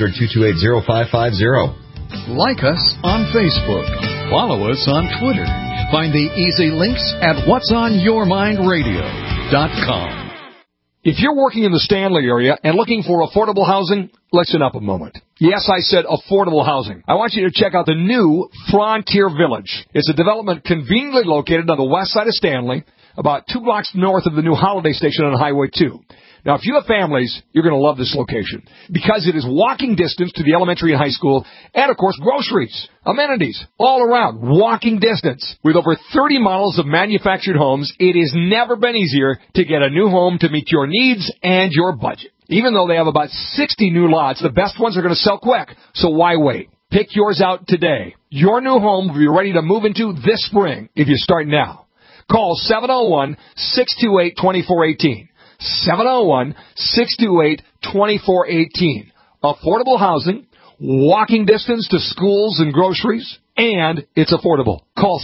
B: 1-800-228-0550.
A: Like us on Facebook. Follow us on Twitter. Find the easy links at whatsonyourmindradio.com.
D: If you're working in the Stanley area and looking for affordable housing, listen up a moment. Yes, I said affordable housing. I want you to check out the new Frontier Village. It's a development conveniently located on the west side of Stanley, about 2 blocks north of the new Holiday Station on Highway 2. Now, if you have families, you're going to love this location because it is walking distance to the elementary and high school and, of course, groceries, amenities, all around, walking distance. With over 30 models of manufactured homes, it has never been easier to get a new home to meet your needs and your budget. Even though they have about 60 new lots, the best ones are going to sell quick, so why wait? Pick yours out today. Your new home will be ready to move into this spring if you start now. Call 701-628-2418. 701-628-2418. Affordable housing, walking distance to schools and groceries, and it's affordable. Call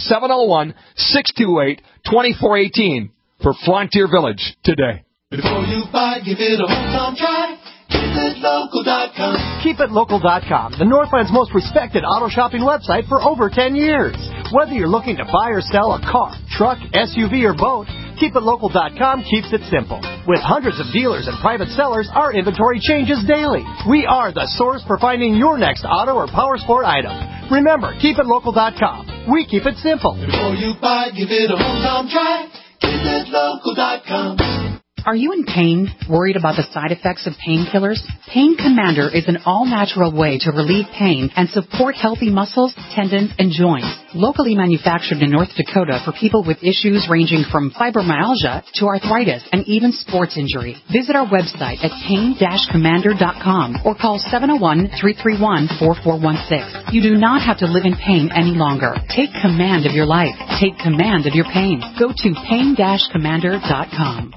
D: 701-628-2418 for Frontier Village today.
O: Before you buy, give it a hometown try. KeepItLocal.com.
P: KeepItLocal.com, the Northland's most respected auto shopping website for over 10 years. Whether you're looking to buy or sell a car, truck, SUV, or boat, KeepItLocal.com keeps it simple. With hundreds of dealers and private sellers, our inventory changes daily. We are the source for finding your next auto or power sport item. Remember, KeepItLocal.com. We keep it simple.
O: Before you buy, give it a hometown try. KeepItLocal.com.
Q: Are you in pain, worried about the side effects of painkillers? Pain Commander is an all-natural way to relieve pain and support healthy muscles, tendons, and joints. Locally manufactured in North Dakota for people with issues ranging from fibromyalgia to arthritis and even sports injury. Visit our website at pain-commander.com or call 701-331-4416. You do not have to live in pain any longer. Take command of your life. Take command of your pain. Go to pain-commander.com.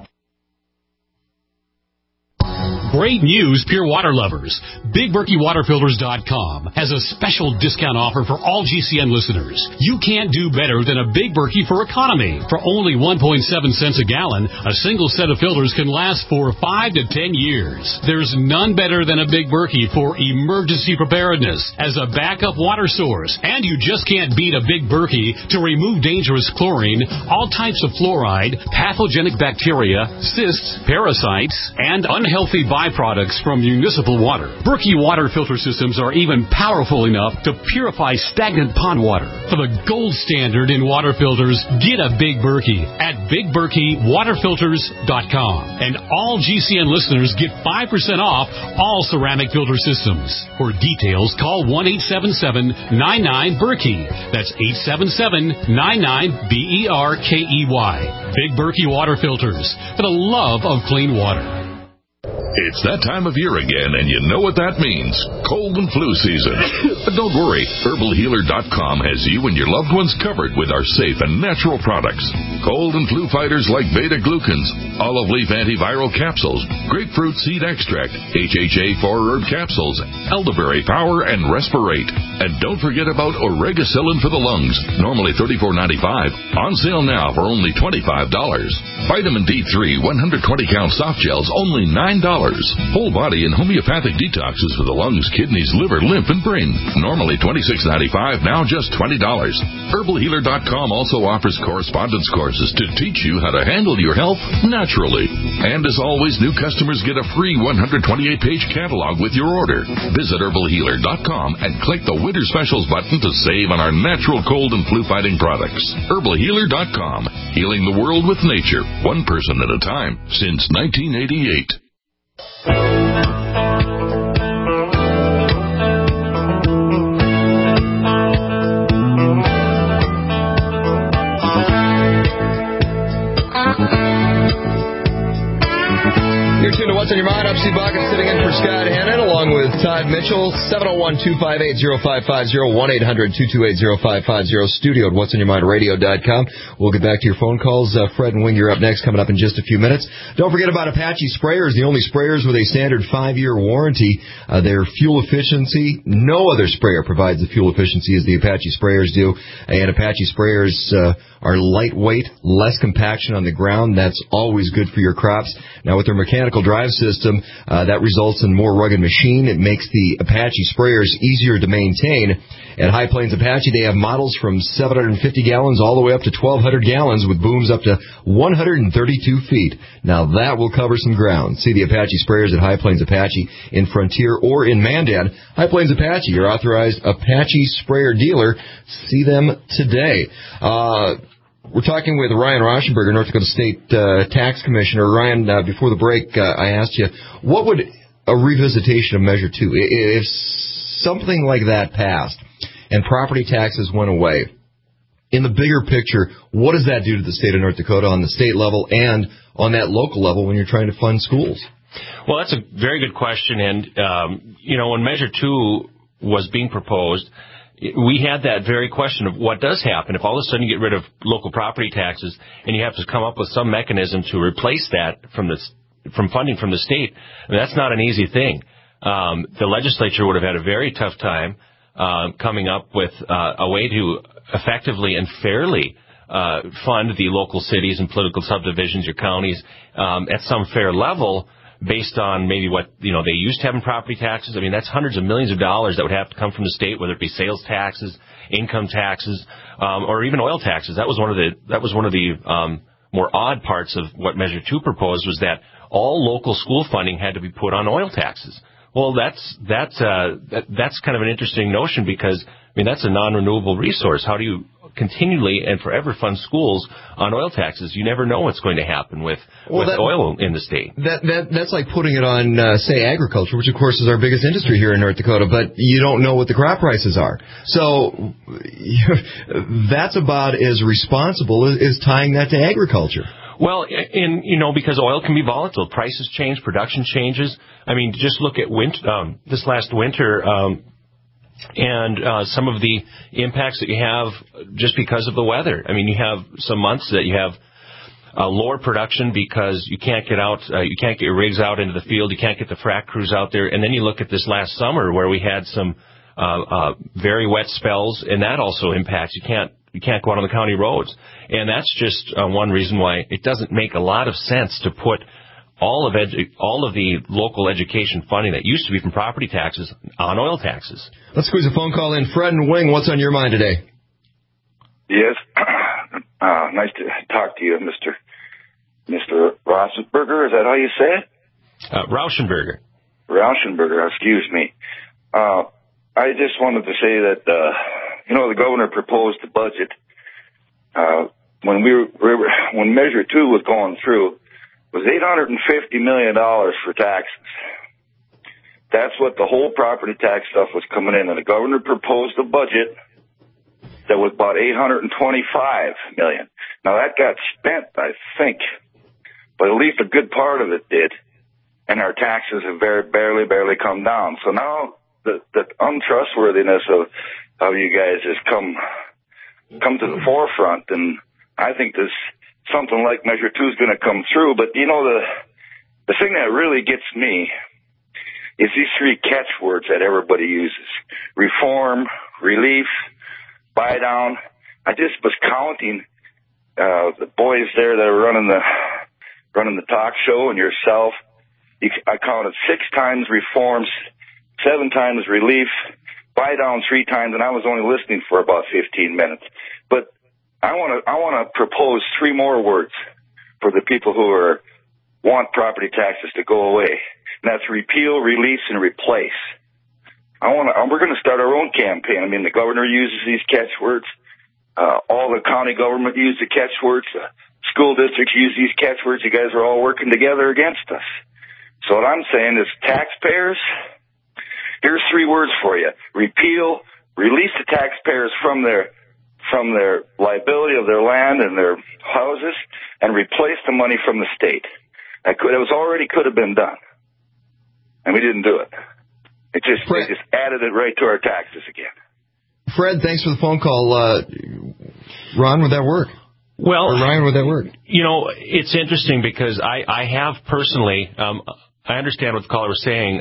R: Great news, pure water lovers. BigBerkeyWaterFilters.com has a special discount offer for all GCN listeners. You can't do better than a Big Berkey for economy. For only 1.7 cents a gallon, a single set of filters can last for 5 to 10 years. There's none better than a Big Berkey for emergency preparedness as a backup water source. And you just can't beat a Big Berkey to remove dangerous chlorine, all types of fluoride, pathogenic bacteria, cysts, parasites, and unhealthy byproducts from municipal water. Berkey water filter systems are even powerful enough to purify stagnant pond water. For the gold standard in water filters, get a Big Berkey at BigBerkeyWaterFilters.com. And all GCN listeners get 5% off all ceramic filter systems. For details, call 1-877-99-BERKEY. That's 877-99-BERKEY. Big Berkey Water Filters, for the love of clean water.
S: It's that time of year again, and you know what that means. Cold and flu season. But don't worry. HerbalHealer.com has you and your loved ones covered with our safe and natural products. Cold and flu fighters like beta-glucans, olive leaf antiviral capsules, grapefruit seed extract, HHA 4-herb capsules, elderberry power, and Respirate. And don't forget about Oregacillin for the lungs, normally $34.95. On sale now for only $25. Vitamin D3 120-count soft gels, only $9. Whole body and homeopathic detoxes for the lungs, kidneys, liver, lymph, and brain. Normally $26.95, now just $20. HerbalHealer.com also offers correspondence courses to teach you how to handle your health naturally. And as always, new customers get a free 128-page catalog with your order. Visit HerbalHealer.com and click the Winter Specials button to save on our natural cold and flu-fighting products. HerbalHealer.com, healing the world with nature, one person at a time, since 1988.
B: You're tuned to What's on Your Mind. I'm Steve Bakken, sitting in for Scott Hannon, along with Todd Mitchell. 701-258-0550, 1-800-228-0550, studio at whatsonyourmindradio.com. We'll get back to your phone calls. Fred and Wing, you're up next, coming up in just a few minutes. Don't forget about Apache sprayers, the only sprayers with a standard 5-year warranty. Their fuel efficiency, no other sprayer provides the fuel efficiency as the Apache sprayers do. And Apache sprayers are lightweight, less compaction on the ground. That's always good for your crops. Now, with their mechanical mechanical drive system that results in more rugged machine. It makes the Apache sprayers easier to maintain. At High Plains Apache, they have models from 750 gallons all the way up to 1,200 gallons with booms up to 132 feet. Now that will cover some ground. See the Apache sprayers at High Plains Apache in Frontier or in Mandan. High Plains Apache, your authorized Apache sprayer dealer. See them today. We're talking with Ryan Rauschenberger, North Dakota State Tax Commissioner. Ryan, before the break, I asked you, what would a revisitation of Measure 2, if something like that passed and property taxes went away, in the bigger picture, what does that do to the state of North Dakota on the state level and on that local level when you're trying to fund schools?
N: Well, that's a very good question. And, when Measure 2 was being proposed, we had that very question of what does happen if all of a sudden you get rid of local property taxes and you have to come up with some mechanism to replace that from funding from the state. And that's not an easy thing. The legislature would have had a very tough time coming up with a way to effectively and fairly fund the local cities and political subdivisions, your counties, at some fair level based on maybe what, they used to have in property taxes. I mean, that's hundreds of millions of dollars that would have to come from the state, whether it be sales taxes, income taxes, or even oil taxes. That was one of the more odd parts of what Measure 2 proposed, was that all local school funding had to be put on oil taxes. Well, that's kind of an interesting notion because, that's a non-renewable resource. How do you continually and forever fund schools on oil taxes? You never know what's going to happen with oil in the state.
B: That's like putting it on, say, agriculture, which of course is our biggest industry here in North Dakota, but you don't know what the crop prices are. So that's about as responsible as tying that to agriculture.
N: Well, because oil can be volatile. Prices change, production changes. Just look at this last winter, and some of the impacts that you have just because of the weather. You have some months that you have lower production because you can't get out, you can't get your rigs out into the field, you can't get the frac crews out there. And then you look at this last summer where we had some very wet spells, and that also impacts. You can't go out on the county roads. And that's just one reason why it doesn't make a lot of sense to put all of the local education funding that used to be from property taxes on oil taxes.
B: Let's squeeze a phone call in. Fred and Wing, what's on your mind today?
T: Yes. Nice to talk to you, Mr. Rauschenberger. Is that how you say it?
N: Rauschenberger.
T: Rauschenberger, excuse me. I just wanted to say that, the governor proposed the budget. When Measure 2 was going through, it was $850 million for taxes. That's what the whole property tax stuff was coming in. And the governor proposed a budget that was about $825 million. Now, that got spent, I think, but at least a good part of it did. And our taxes have barely come down. So now the untrustworthiness of you guys has come to the forefront, and I think this something like Measure 2 is going to come through. But the thing that really gets me is these three catchwords that everybody uses: reform, relief, buy down. I just was counting the boys there that are running the talk show and yourself. I counted 6 times reforms, 7 times relief, buy down 3 times, and I was only listening for about 15 minutes. But I want to propose 3 more words for the people who want property taxes to go away. And that's repeal, release, and replace. We're going to start our own campaign. The governor uses these catchwords. All the county government use the catchwords. School districts use these catchwords. You guys are all working together against us. So what I'm saying is, taxpayers, here's 3 words for you: repeal, release the taxpayers from their liability of their land and their houses, and replace the money from the state. It could have been done, and we didn't do it. They just added it right to our taxes again.
B: Fred, thanks for the phone call. Ron, would that work?
N: Well,
B: or Ryan, would that work?
N: It's interesting because I have personally, I understand what the caller was saying.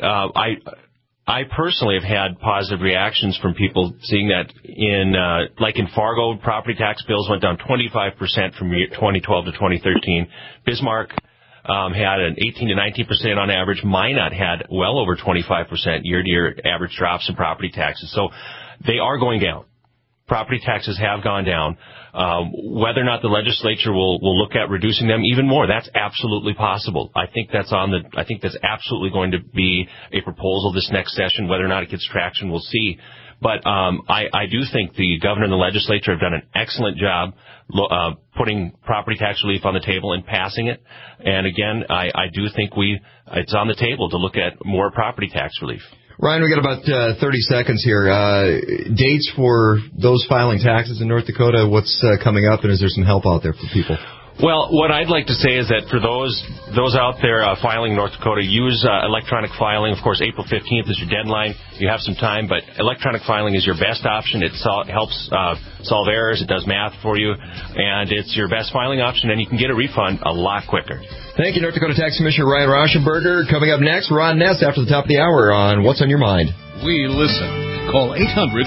N: I personally have had positive reactions from people seeing that in Fargo, property tax bills went down 25% from 2012 to 2013. Bismarck, had an 18 to 19% on average. Minot had well over 25% year-to-year average drops in property taxes. So they are going down. Property taxes have gone down. Whether or not the legislature will look at reducing them even more, that's absolutely possible. I think that's absolutely going to be a proposal this next session. Whether or not it gets traction, we'll see. But I do think the governor and the legislature have done an excellent job putting property tax relief on the table and passing it. And again, I do think it's on the table to look at more property tax relief.
B: Ryan, we got about 30 seconds here. Dates for those filing taxes in North Dakota, what's coming up, and is there some help out there for people?
N: Well, what I'd like to say is that for those out there filing in North Dakota, use electronic filing. Of course, April 15th is your deadline. You have some time, but electronic filing is your best option. It helps solve errors. It does math for you, and it's your best filing option, and you can get a refund a lot quicker.
B: Thank you, North Dakota Tax Commissioner Ryan Rauschenberger. Coming up next, Ron Ness after the top of the hour on What's on Your Mind.
A: We listen. Call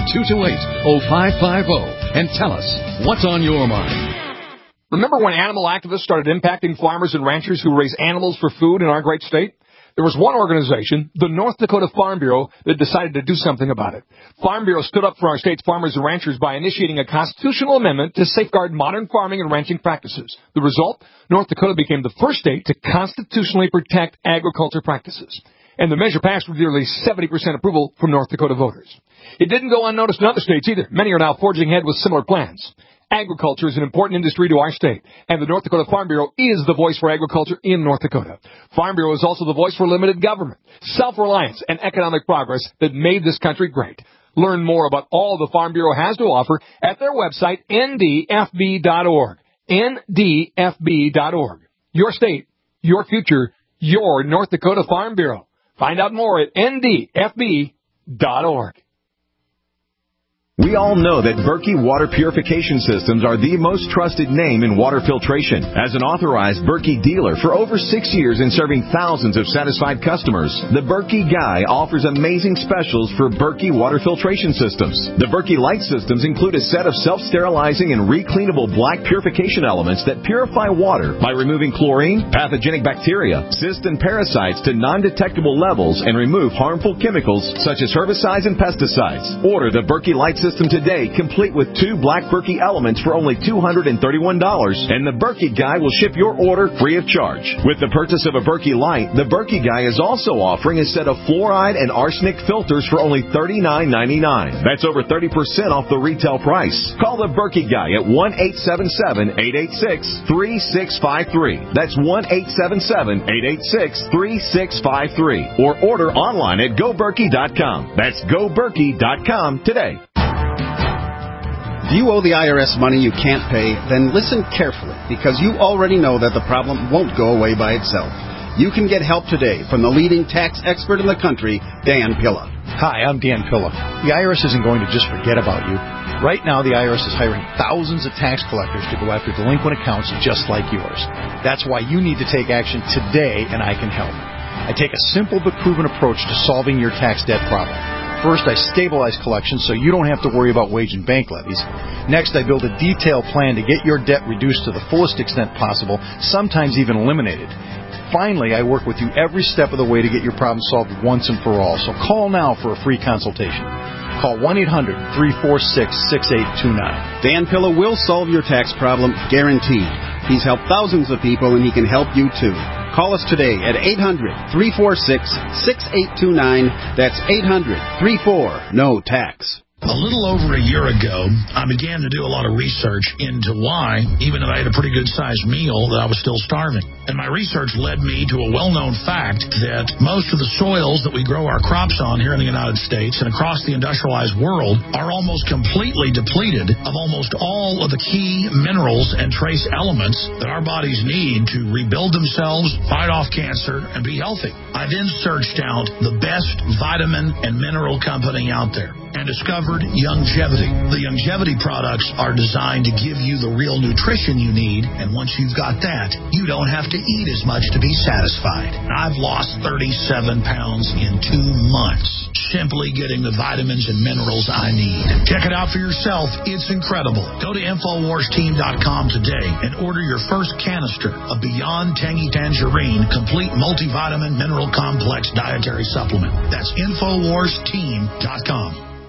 A: 800-228-0550 and tell us what's on your mind.
D: Remember when animal activists started impacting farmers and ranchers who raise animals for food in our great state? There was one organization, the North Dakota Farm Bureau, that decided to do something about it. Farm Bureau stood up for our state's farmers and ranchers by initiating a constitutional amendment to safeguard modern farming and ranching practices. The result? North Dakota became the first state to constitutionally protect agriculture practices. And the measure passed with nearly 70% approval from North Dakota voters. It didn't go unnoticed in other states either. Many are now forging ahead with similar plans. Agriculture is an important industry to our state, and the North Dakota Farm Bureau is the voice for agriculture in North Dakota. Farm Bureau is also the voice for limited government, self-reliance, and economic progress that made this country great. Learn more about all the Farm Bureau has to offer at their website, ndfb.org. ndfb.org. Your state, your future, your North Dakota Farm Bureau. Find out more at ndfb.org.
L: We all know that Berkey Water Purification Systems are the most trusted name in water filtration. As an authorized Berkey dealer for over 6 years and serving thousands of satisfied customers, the Berkey Guy offers amazing specials for Berkey Water Filtration Systems. The Berkey Light Systems include a set of self-sterilizing and recleanable black purification elements that purify water by removing chlorine, pathogenic bacteria, cysts, and parasites to non-detectable levels and remove harmful chemicals such as herbicides and pesticides. Order the Berkey Light System today, complete with 2 black Berkey elements for only $231, and the Berkey Guy will ship your order free of charge. With the purchase of a Berkey Light, the Berkey Guy is also offering a set of fluoride and arsenic filters for only $39.99. That's over 30% off the retail price. Call the Berkey Guy at 1-877-886-3653. That's 1-877-886-3653. Or order online at GoBerkey.com. That's GoBerkey.com today.
U: If you owe the IRS money you can't pay, then listen carefully, because you already know that the problem won't go away by itself. You can get help today from the leading tax expert in the country, Dan Pilla.
V: Hi, I'm Dan Pilla. The IRS isn't going to just forget about you. Right now, the IRS is hiring thousands of tax collectors to go after delinquent accounts just like yours. That's why you need to take action today, and I can help. I take a simple but proven approach to solving your tax debt problem. First, I stabilize collections so you don't have to worry about wage and bank levies. Next, I build a detailed plan to get your debt reduced to the fullest extent possible, sometimes even eliminated. Finally, I work with you every step of the way to get your problem solved once and for all. So call now for a free consultation. Call 1-800-346-6829.
U: Dan Pilla will solve your tax problem, guaranteed. He's helped thousands of people, and he can help you too. Call us today at 800-346-6829. That's 800-34-NO-TAX.
W: A little over a year ago, I began to do a lot of research into why, even if I had a pretty good-sized meal, that I was still starving. And my research led me to a well-known fact that most of the soils that we grow our crops on here in the United States and across the industrialized world are almost completely depleted of almost all of the key minerals and trace elements that our bodies need to rebuild themselves, fight off cancer, and be healthy. I then searched out the best vitamin and mineral company out there and discovered Youngevity. The Youngevity products are designed to give you the real nutrition you need, and once you've got that, you don't have to eat as much to be satisfied. I've lost 37 pounds in 2 months simply getting the vitamins and minerals I need. Check it out for yourself. It's incredible. Go to InfoWarsTeam.com today and order your first canister of Beyond Tangy Tangerine Complete Multivitamin Mineral Complex Dietary Supplement. That's InfoWarsTeam.com.